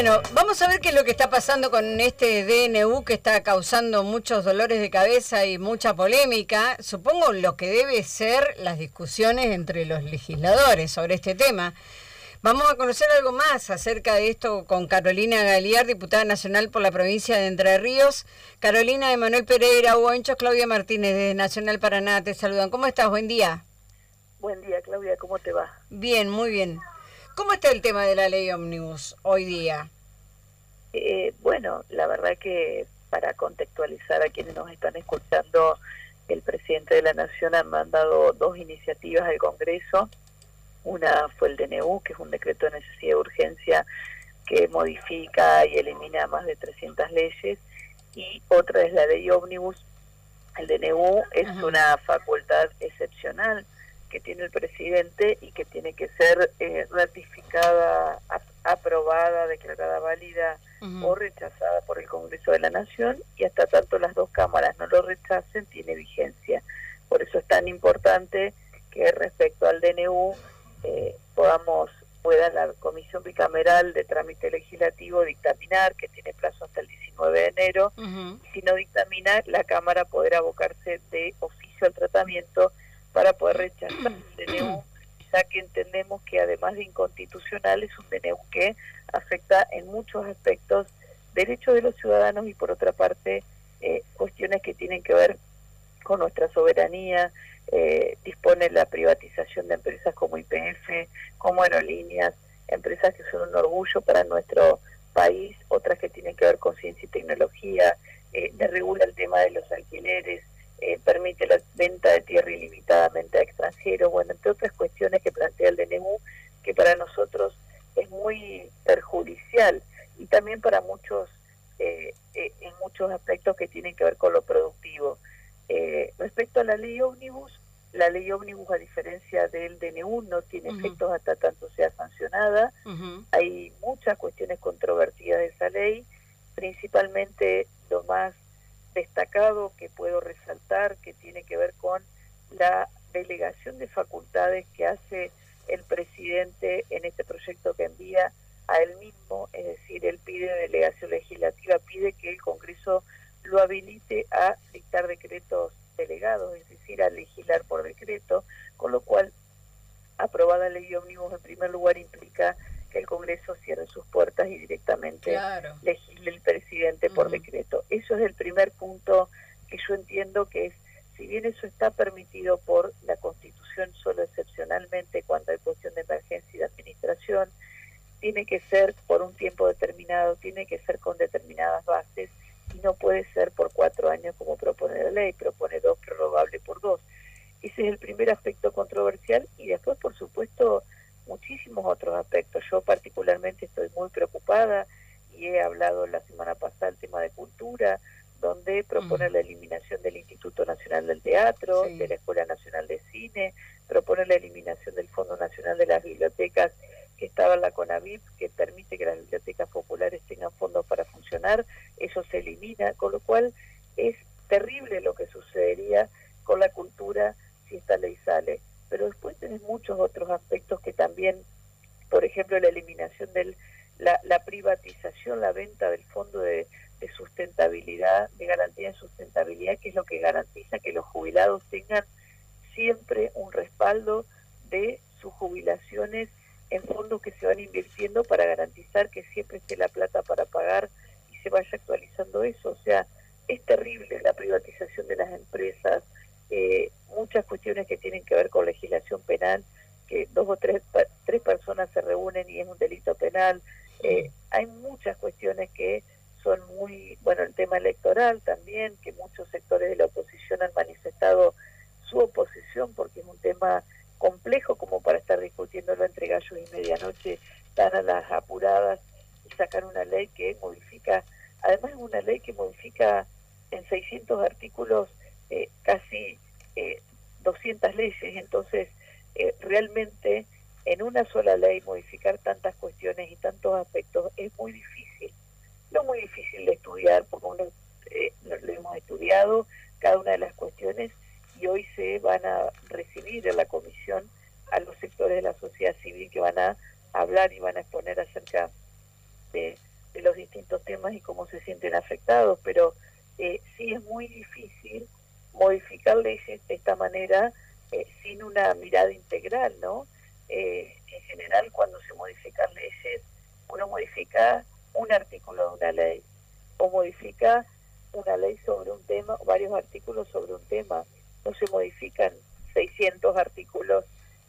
Bueno, vamos a ver qué es lo que está pasando con este DNU que está causando muchos dolores de cabeza y mucha polémica. Supongo lo que debe ser las discusiones entre los legisladores sobre este tema. Vamos a conocer algo más acerca de esto con Carolina Galiar, diputada nacional por la provincia de Entre Ríos. Carolina, Emanuel Pereira, Hugo Enchos, Claudia Martínez de Nacional Paraná te saludan. ¿Cómo estás? Buen día. Buen día, Claudia, ¿cómo te va? Bien, muy bien. ¿Cómo está el tema de la ley ómnibus hoy día? Bueno, la verdad que para contextualizar a quienes nos están escuchando, el presidente de la Nación ha mandado dos iniciativas al Congreso. Una fue el DNU, que es un decreto de necesidad de urgencia que modifica y elimina más de 300 leyes, y otra es la ley ómnibus. El DNU es una facultad excepcional que tiene el presidente y que tiene que ser ratificada, aprobada, declarada válida o rechazada por el Congreso de la Nación, y hasta tanto las dos cámaras no lo rechacen tiene vigencia. Por eso es tan importante que respecto al DNU pueda la Comisión Bicameral de Trámite Legislativo dictaminar, que tiene plazo hasta el 19 de enero, y si no dictamina, la Cámara podrá abocarse de oficio al tratamiento para poder rechazar el DNU, ya que entendemos que además de inconstitucional es un DNU que afecta en muchos aspectos derechos de los ciudadanos y por otra parte cuestiones que tienen que ver con nuestra soberanía. Dispone la privatización de empresas como YPF, como aerolíneas, empresas que son un orgullo para nuestro país, otras que tienen que ver con ciencia y tecnología, regula el tema de los alquileres, permite la venta de tierra ilimitadamente a extranjeros, bueno, entre otras cuestiones que plantea el DNU, que para nosotros es muy perjudicial, y también para muchos, en muchos aspectos que tienen que ver con lo productivo. Respecto a la ley ómnibus, a diferencia del DNU, no tiene efectos hasta tanto sea sancionada. Hay muchas cuestiones controvertidas de esa ley, principalmente lo más destacado que puedo resaltar, que tiene que ver con la delegación de facultades que hace el presidente en este proyecto que envía a él mismo, es decir, él pide delegación legislativa, pide que el Congreso lo habilite a dictar decretos delegados, es decir, a legislar por decreto, con lo cual aprobada la ley ómnibus en primer lugar implica que el Congreso cierre sus puertas y directamente legisle el presidente por decreto. Eso es el primer punto que yo entiendo que es, si bien eso está permitido por la Constitución solo excepcionalmente cuando hay cuestión de emergencia y de administración, tiene que ser por un tiempo determinado, tiene que ser con determinadas bases, y no puede ser por 4 años como propone la ley, propone 2, prorrogable por 2. Ese es el primer aspecto controversial, y después, por supuesto, muchísimos otros aspectos. Yo particularmente estoy muy preocupada, y he hablado la semana pasada del tema de cultura, donde propone la eliminación del Instituto Nacional del Teatro, de la Escuela Nacional de Cine, propone la eliminación del Fondo Nacional de las Bibliotecas, que estaba en la CONAVIP, que permite que las bibliotecas populares tengan fondos para funcionar. Eso se elimina, con lo cual es terrible lo que sucedería con la cultura si esta ley sale. Pero después tenés muchos otros aspectos que también, por ejemplo, la eliminación de la privatización, la venta del fondo de sustentabilidad, de garantía de sustentabilidad, que es lo que garantiza que los jubilados tengan siempre un respaldo de sus jubilaciones en fondos que se van invirtiendo para garantizar que siempre esté la plata para pagar y se vaya actualizando eso. O sea, es terrible la privatización de las empresas, muchas cuestiones que tienen que ver con legislación penal, que 2 o 3 personas se reúnen y es un delito penal. Hay muchas cuestiones que son muy, bueno, el tema electoral también, que muchos sectores de la oposición han manifestado su oposición porque es un tema complejo como para estar discutiéndolo entre gallos y medianoche tan a las apuradas y sacar una ley que modifica, además es una ley que modifica en 600 artículos casi 200 leyes, entonces realmente en una sola ley modificar tantas cuestiones y tantos aspectos es muy difícil, no muy difícil de estudiar, porque uno lo hemos estudiado cada una de las cuestiones, y hoy se van a recibir en la comisión a los sectores de la sociedad civil que van a hablar y van a exponer acerca de sienten afectados, pero sí es muy difícil modificar leyes de esta manera sin una mirada integral, ¿no? En general, cuando se modifican leyes, uno modifica un artículo de una ley, o modifica una ley sobre un tema, o varios artículos sobre un tema. No se modifican 600 artículos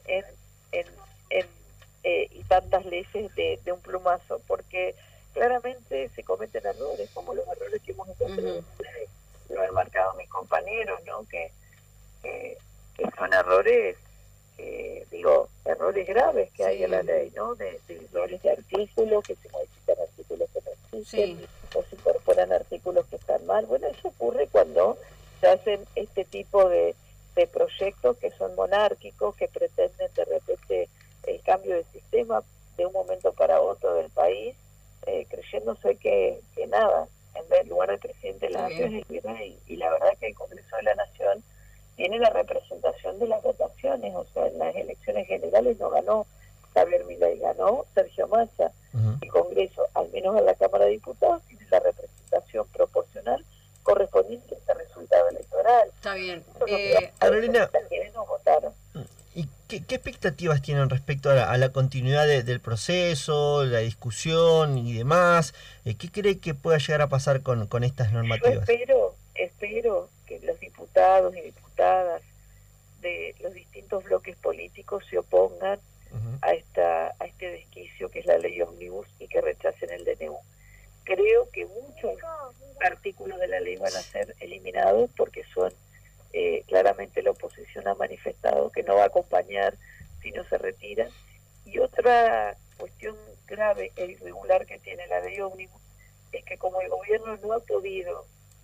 y tantas leyes de un plumazo, porque claramente se cometen errores, como los errores que hemos encontrado, lo han marcado mis compañeros, ¿no? Que son errores, errores graves que hay en la ley, ¿no? De errores de artículos, que se modifican artículos que no existen, o se incorporan artículos que están mal. Bueno, eso ocurre cuando se hacen este tipo de proyectos que son monárquicos, que pretenden de repente el cambio de sistema de un momento para otro del país, creyéndose que nada, en lugar del presidente de la Nación es el rey. Y la verdad que el Congreso de la Nación tiene la representación de las votaciones, o sea, en las elecciones generales no ganó Javier Milei, ganó Sergio Massa. El Congreso, al menos en la Cámara de Diputados, tiene la representación proporcional correspondiente a este resultado electoral. Está bien. Carolina, quienes nos votaron. ¿Y qué expectativas tienen respecto a la continuidad del proceso, la discusión y demás? ¿Qué cree que pueda llegar a pasar con estas normativas? Yo espero que los diputados y diputadas de los distintos bloques políticos se opongan a este desquicio que es la ley ómnibus y que rechacen el DNU. Creo que muchos artículos de la ley van a ser eliminados porque son claramente la oposición ha manifestado que no va a acompañar si no se retiran. Y otra cuestión grave e irregular que tiene la ley ómnibus es que como el gobierno no ha podido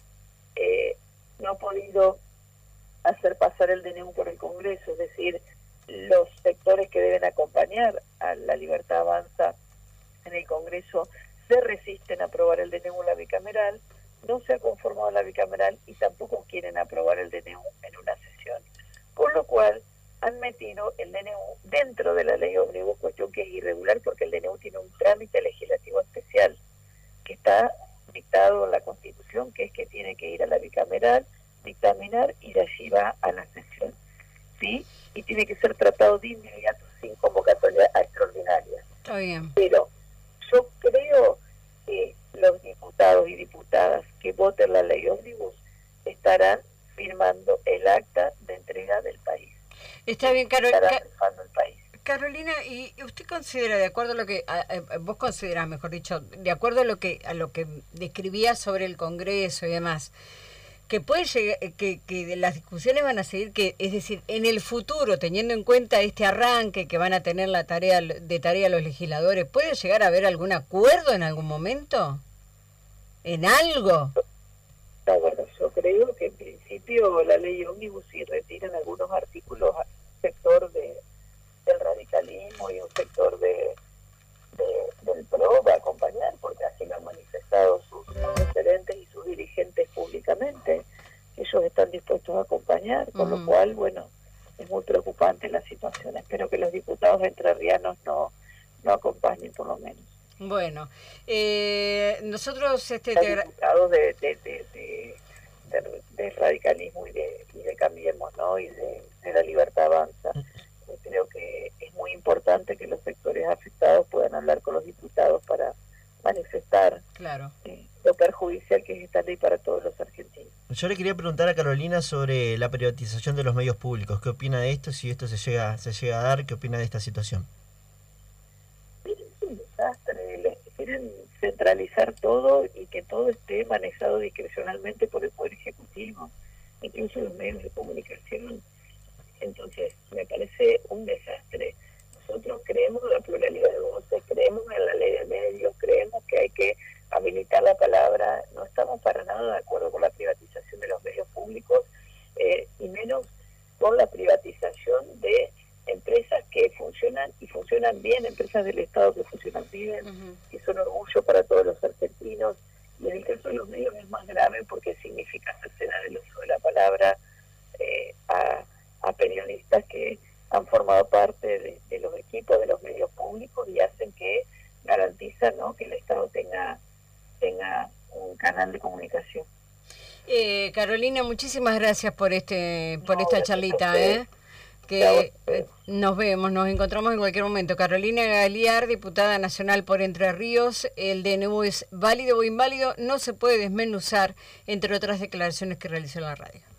hacer pasar el DNU por el Congreso, es decir, los sectores que deben acompañar a la Libertad Avanza en el Congreso se resisten a aprobar el DNU en la bicameral, no se ha conformado la bicameral y tampoco quieren aprobar el DNU en una sesión. Por lo cual han metido el DNU dentro de la ley ómnibus, cuestión que es irregular porque el DNU tiene un trámite legislativo especial que está dictado en la Constitución, que es que tiene que ir a la bicameral, dictaminar y de allí va a la sesión. ¿Sí? Y tiene que ser tratado de inmediato sin convocatoria extraordinaria. Está bien. Pero yo creo que los diputados y diputadas que voten la ley ómnibus estarán firmando el acta de entrega del país. Está bien, el país. Carolina, ¿y usted considera, de acuerdo a lo que vos considerás, mejor dicho, de acuerdo a lo que describía sobre el Congreso y demás, que puede llegar, que las discusiones van a seguir, es decir, en el futuro, teniendo en cuenta este arranque que van a tener la tarea los legisladores, ¿puede llegar a haber algún acuerdo en algún momento? ¿En algo? No, bueno, yo creo que en principio la ley ómnibus, si retiran algunos artículos, sector del radicalismo y un sector del PRO va a acompañar, porque así lo han manifestado sus referentes y sus dirigentes públicamente. Ellos están dispuestos a acompañar, con lo cual, bueno, es muy preocupante la situación. Espero que los diputados entrerrianos no acompañen, por lo menos. Bueno, nosotros... Los diputados de radicalismo y de Cambiemos, ¿no? Y de la Libertad Avanza. Creo que es muy importante que los sectores afectados puedan hablar con los diputados para manifestar lo perjudicial que es esta ley para todos los argentinos. Yo le quería preguntar a Carolina sobre la privatización de los medios públicos. ¿Qué opina de esto? Si esto se llega a dar, ¿qué opina de esta situación? Es un desastre. Quieren centralizar todo y que todo esté manejado discrecionalmente por el Poder Ejecutivo, incluso los medios de comunicación. Entonces, me parece un desastre. Nosotros creemos en la pluralidad de voces, creemos en la ley de medios, creemos que hay que habilitar la palabra. No estamos para nada de acuerdo con la privatización de los medios públicos y menos con la privatización de empresas que funcionan y funcionan bien, empresas del Estado que funcionan bien, que son orgullo para todos los argentinos. Y en el caso de los medios es más grave porque significa cercenar el uso de la palabra a periodistas que han formado parte de los equipos de los medios públicos y hacen que garantizan, ¿no?, que el Estado tenga un canal Carolina, muchísimas gracias por esta charlita, que nos encontramos en cualquier momento. Carolina Galiar, diputada nacional por Entre Ríos. El DNU es válido o inválido, no se puede desmenuzar, entre otras declaraciones que realizó en la radio.